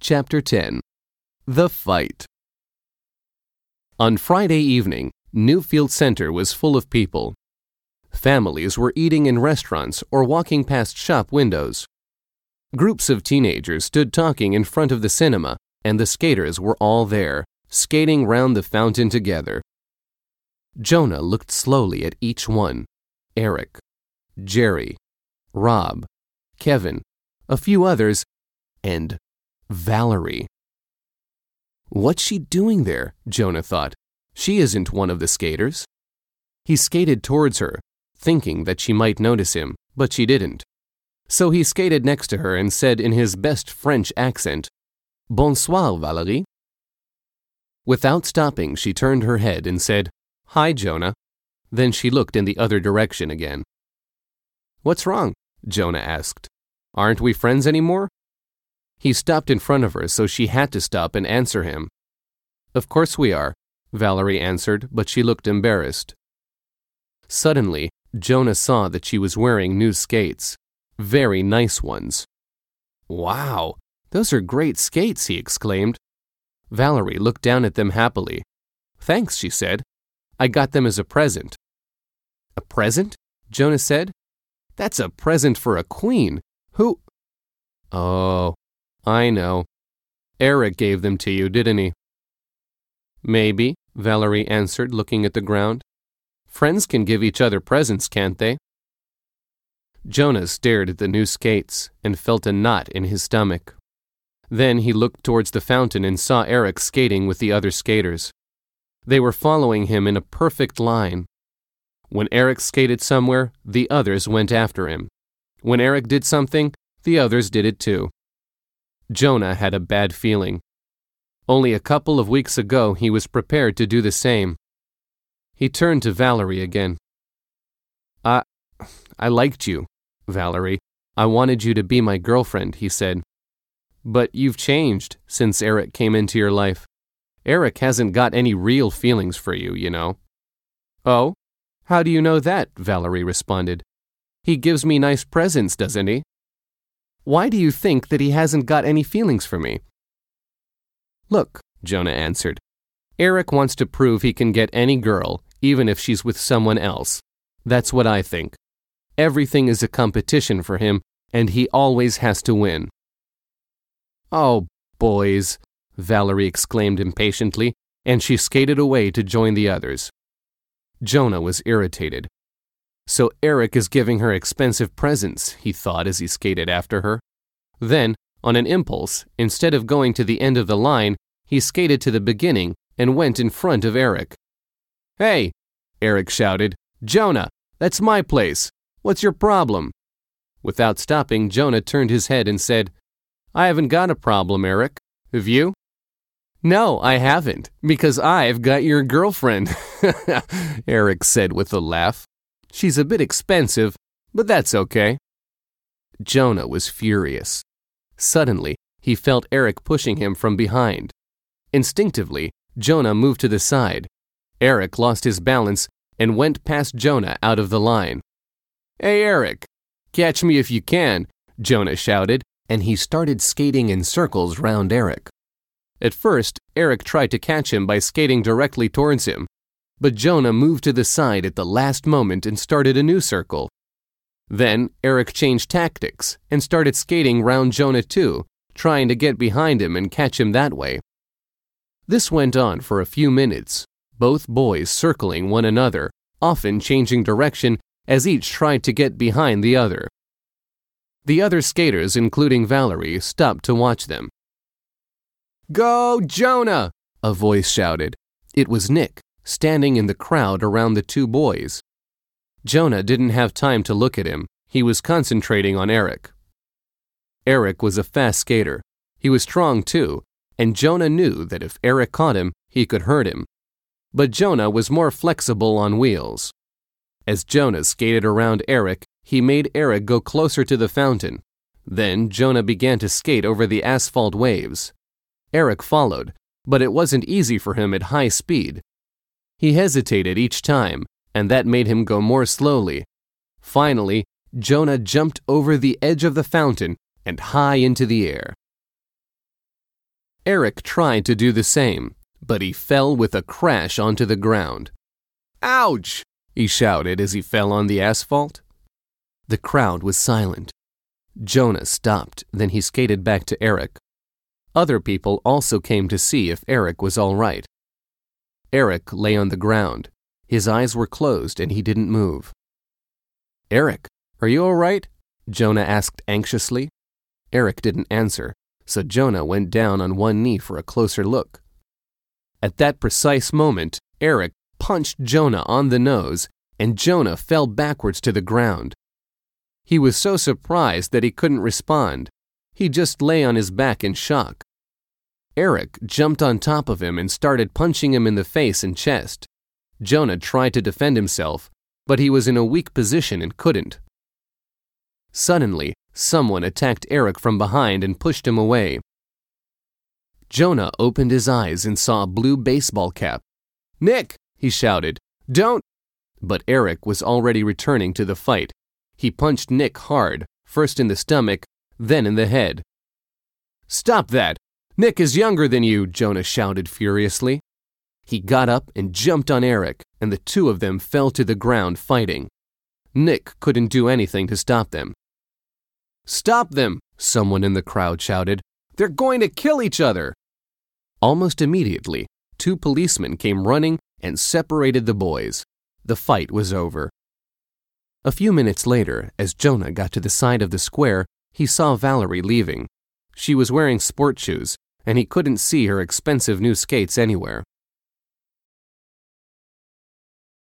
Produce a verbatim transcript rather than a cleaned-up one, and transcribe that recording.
Chapter ten. The Fight. On Friday evening, Newfield Center was full of people. Families were eating in restaurants or walking past shop windows. Groups of teenagers stood talking in front of the cinema, and the skaters were all there, skating round the fountain together. Jonah looked slowly at each one: Eric, Jerry, Rob, Kevin, a few others, and Valerie. What's she doing there? Jonah thought. She isn't one of the skaters. He skated towards her, thinking that she might notice him, but she didn't. So he skated next to her and said in his best French accent, "Bonsoir, Valerie." Without stopping, she turned her head and said, "Hi, Jonah." Then she looked in the other direction again. "What's wrong?" Jonah asked. "Aren't we friends anymore?" He stopped in front of her, so she had to stop and answer him. "Of course we are," Valerie answered, but she looked embarrassed. Suddenly, Jonah saw that she was wearing new skates. Very nice ones. "Wow, those are great skates," he exclaimed. Valerie looked down at them happily. "Thanks," she said. "I got them as a present." "A present?" Jonah said. "That's a present for a queen. Who—" "Oh, I know. Eric gave them to you, didn't he?" "Maybe," Valerie answered, looking at the ground. "Friends can give each other presents, can't they?" Jonah stared at the new skates and felt a knot in his stomach. Then he looked towards the fountain and saw Eric skating with the other skaters. They were following him in a perfect line. When Eric skated somewhere, the others went after him. When Eric did something, the others did it too. Jonah had a bad feeling. Only a couple of weeks ago, he was prepared to do the same. He turned to Valerie again. I, I liked you, Valerie. I wanted you to be my girlfriend, he said. But you've changed since Eric came into your life. Eric hasn't got any real feelings for you, you know. "Oh? How do you know that?" Valerie responded. "He gives me nice presents, doesn't he?" "Why do you think that he hasn't got any feelings for me?" "Look," Jonah answered. "Eric wants to prove he can get any girl, even if she's with someone else. That's what I think. Everything is a competition for him, and he always has to win." "Oh, boys," Valerie exclaimed impatiently, and she skated away to join the others. Jonah was irritated. So Eric is giving her expensive presents, he thought as he skated after her. Then, on an impulse, instead of going to the end of the line, he skated to the beginning and went in front of Eric. "Hey!" Eric shouted. "Jonah, that's my place. What's your problem?" Without stopping, Jonah turned his head and said, "I haven't got a problem, Eric. Have you?" "No, I haven't, because I've got your girlfriend," Eric said with a laugh. "She's a bit expensive, but that's okay." Jonah was furious. Suddenly, he felt Eric pushing him from behind. Instinctively, Jonah moved to the side. Eric lost his balance and went past Jonah out of the line. "Hey, Eric, catch me if you can," Jonah shouted, and he started skating in circles round Eric. At first, Eric tried to catch him by skating directly towards him, but Jonah moved to the side at the last moment and started a new circle. Then Eric changed tactics and started skating round Jonah too, trying to get behind him and catch him that way. This went on for a few minutes, both boys circling one another, often changing direction as each tried to get behind the other. The other skaters, including Valerie, stopped to watch them. "Go, Jonah!" a voice shouted. It was Nick, standing in the crowd around the two boys. Jonah didn't have time to look at him. He was concentrating on Eric. Eric was a fast skater. He was strong too, and Jonah knew that if Eric caught him, he could hurt him. But Jonah was more flexible on wheels. As Jonah skated around Eric, he made Eric go closer to the fountain. Then Jonah began to skate over the asphalt waves. Eric followed, but it wasn't easy for him at high speed. He hesitated each time, and that made him go more slowly. Finally, Jonah jumped over the edge of the fountain and high into the air. Eric tried to do the same, but he fell with a crash onto the ground. "Ouch!" he shouted as he fell on the asphalt. The crowd was silent. Jonah stopped, then he skated back to Eric. Other people also came to see if Eric was all right. Eric lay on the ground. His eyes were closed and he didn't move. "Eric, are you all right?" Jonah asked anxiously. Eric didn't answer, so Jonah went down on one knee for a closer look. At that precise moment, Eric punched Jonah on the nose, and Jonah fell backwards to the ground. He was so surprised that he couldn't respond. He just lay on his back in shock. Eric jumped on top of him and started punching him in the face and chest. Jonah tried to defend himself, but he was in a weak position and couldn't. Suddenly, someone attacked Eric from behind and pushed him away. Jonah opened his eyes and saw a blue baseball cap. "Nick!" he shouted. "Don't!" But Eric was already returning to the fight. He punched Nick hard, first in the stomach, then in the head. "Stop that! Nick is younger than you!" Jonah shouted furiously. He got up and jumped on Eric, and the two of them fell to the ground fighting. Nick couldn't do anything to stop them. "Stop them!" someone in the crowd shouted. "They're going to kill each other!" Almost immediately, two policemen came running and separated the boys. The fight was over. A few minutes later, as Jonah got to the side of the square, he saw Valerie leaving. She was wearing sport shoes, and he couldn't see her expensive new skates anywhere.